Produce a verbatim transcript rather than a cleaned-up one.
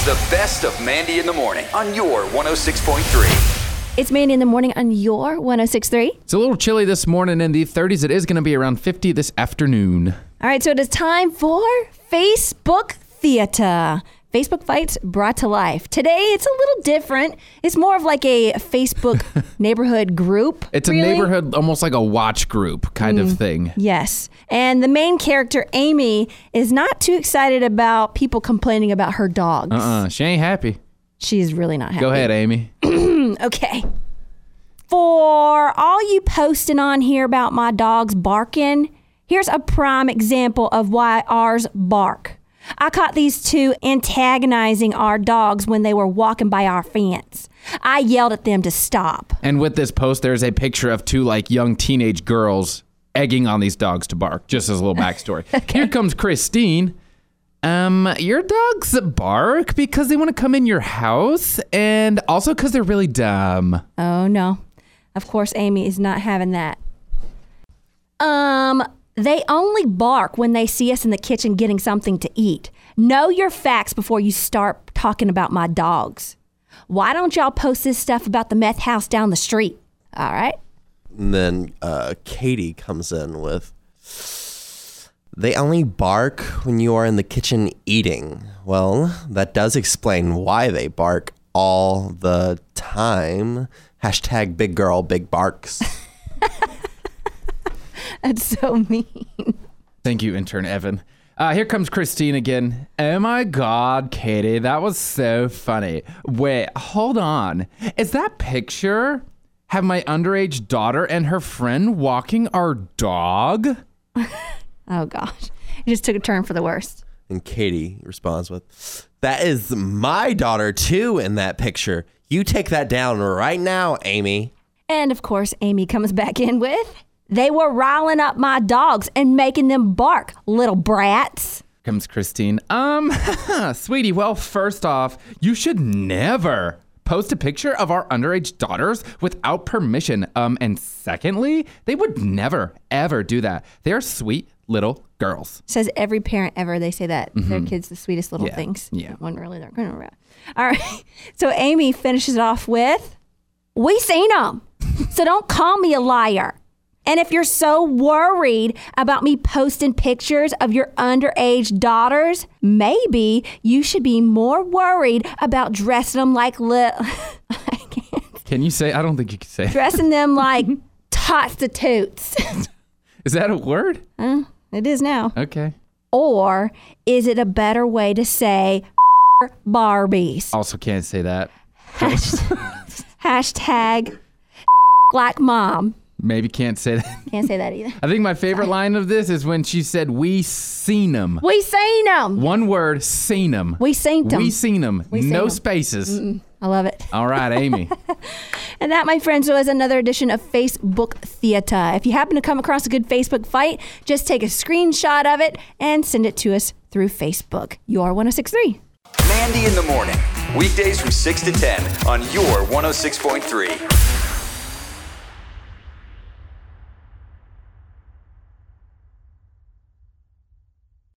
The best of Mandy in the Morning on your one oh six point three. It's Mandy in the Morning on your one oh six point three. It's a little chilly this morning in the thirties. It is going to be around fifty this afternoon. All right, so it is time for Facebook Theater. Facebook Fights brought to life. Today, it's a little different. It's more of like a Facebook neighborhood group. It's really. a neighborhood, almost like a watch group kind mm, of thing. Yes. And the main character, Amy, is not too excited about people complaining about her dogs. Uh-uh. She ain't happy. She's really not happy. Go ahead, Amy. Okay. For all you posting on here about my dogs barking, here's a prime example of why ours bark. I caught these two antagonizing our dogs when they were walking by our fence. I yelled at them to stop. And with this post, there's a picture of two like young teenage girls egging on these dogs to bark, just as a little backstory. Okay. Here comes Christine. Um, your dogs bark because they want to come in your house and also because they're really dumb. Oh, no. Of course, Amy is not having that. Um... They only bark when they see us in the kitchen getting something to eat. Know your facts before you start talking about my dogs. Why don't y'all post this stuff about the meth house down the street? All right. And then uh, Katie comes in with, they only bark when you are in the kitchen eating. Well, that does explain why they bark all the time. Hashtag big girl, big barks. That's so mean. Thank you, intern Evan. Uh, here comes Christine again. Oh my God, Katie, that was so funny. Wait, hold on. Is that picture have my underage daughter and her friend walking our dog? Oh gosh, you just took a turn for the worst. And Katie responds with, that is my daughter too in that picture. You take that down right now, Amy. And of course, Amy comes back in with, they were riling up my dogs and making them bark, little brats. Comes Christine. Um, sweetie, well, first off, you should never post a picture of our underage daughters without permission. Um, and secondly, they would never, ever do that. They're sweet little girls. Says every parent ever, they say that. Mm-hmm. Their kids, the sweetest little yeah. things. Yeah. When really they're going around. All right. So Amy finishes it off with, we seen them. So don't call me a liar. And if you're so worried about me posting pictures of your underage daughters, maybe you should be more worried about dressing them like little... I can't. Can you say? I don't think you can say it. Dressing them like prostitutes. Is that a word? Uh, it is now. Okay. Or is it a better way to say Barbies? Also can't say that. Hashtag, hashtag like mom. Maybe can't say that. Can't say that either. I think my favorite Sorry. line of this is when she said, we seen them. We seen them. One word, seen them. We seen them. We seen them. We no seen spaces. Mm-mm. I love it. All right, Amy. And that, my friends, was another edition of Facebook Theater. If you happen to come across a good Facebook fight, just take a screenshot of it and send it to us through Facebook. Your one oh six point three. Mandy in the Morning. Weekdays from six to ten on your one oh six point three.